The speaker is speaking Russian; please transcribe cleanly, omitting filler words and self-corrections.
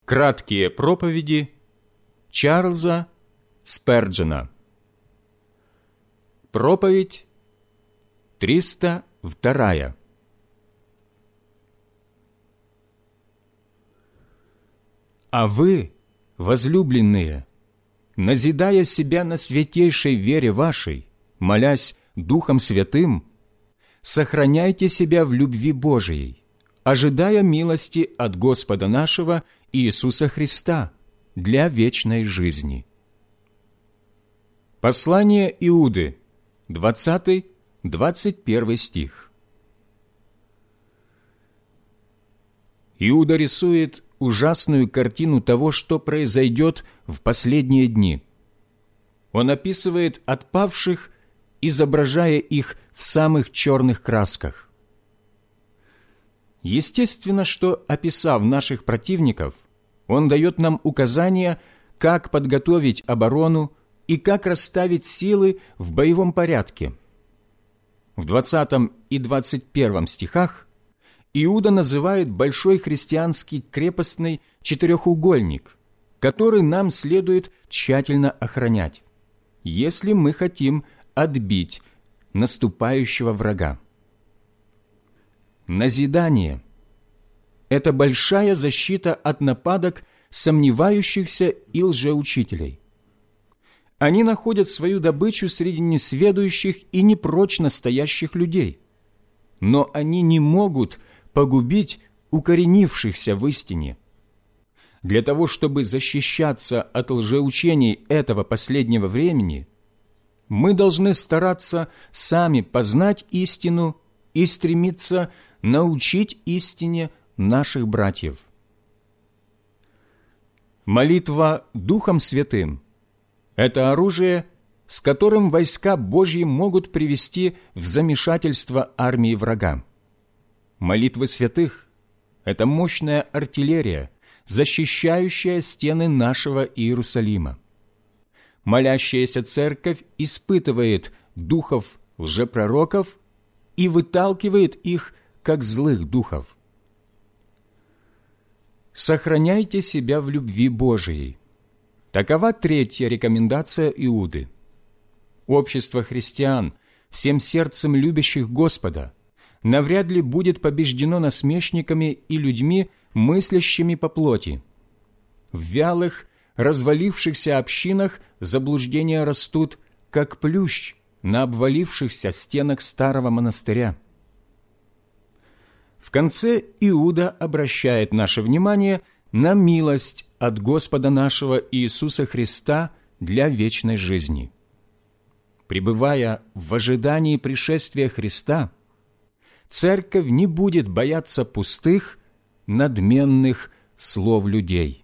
Краткие проповеди Чарльза Сперджена. Проповедь 302. А вы, возлюбленные, назидая себя на святейшей вере вашей, молясь Духом Святым, сохраняйте себя в любви Божией, ожидая милости от Господа нашего Иисуса Христа для вечной жизни. Послание Иуды, 20-21 стих. Иуда рисует ужасную картину того, что произойдет в последние дни. Он описывает отпавших, изображая их в самых черных красках. Естественно, что, описав наших противников, он дает нам указания, как подготовить оборону и как расставить силы в боевом порядке. В 20 и 21 стихах Иуда называет большой христианский крепостный четырехугольник, который нам следует тщательно охранять, если мы хотим отбить наступающего врага. Назидание – это большая защита от нападок сомневающихся и лжеучителей. Они находят свою добычу среди несведущих и непрочно стоящих людей, но они не могут погубить укоренившихся в истине. Для того, чтобы защищаться от лжеучений этого последнего времени, мы должны стараться сами познать истину и стремиться научить истине наших братьев. Молитва Духом Святым – это оружие, с которым войска Божьи могут привести в замешательство армии врага. Молитвы святых – это мощная артиллерия, защищающая стены нашего Иерусалима. Молящаяся церковь испытывает духов лжепророков и выталкивает их, как злых духов. Сохраняйте себя в любви Божией. Такова третья рекомендация Иуды. Общество христиан, всем сердцем любящих Господа, навряд ли будет побеждено насмешниками и людьми, мыслящими по плоти. В вялых, развалившихся общинах заблуждения растут, как плющ на обвалившихся стенах старого монастыря. В конце Иуда обращает наше внимание на милость от Господа нашего Иисуса Христа для вечной жизни. Пребывая в ожидании пришествия Христа, церковь не будет бояться пустых, надменных слов людей.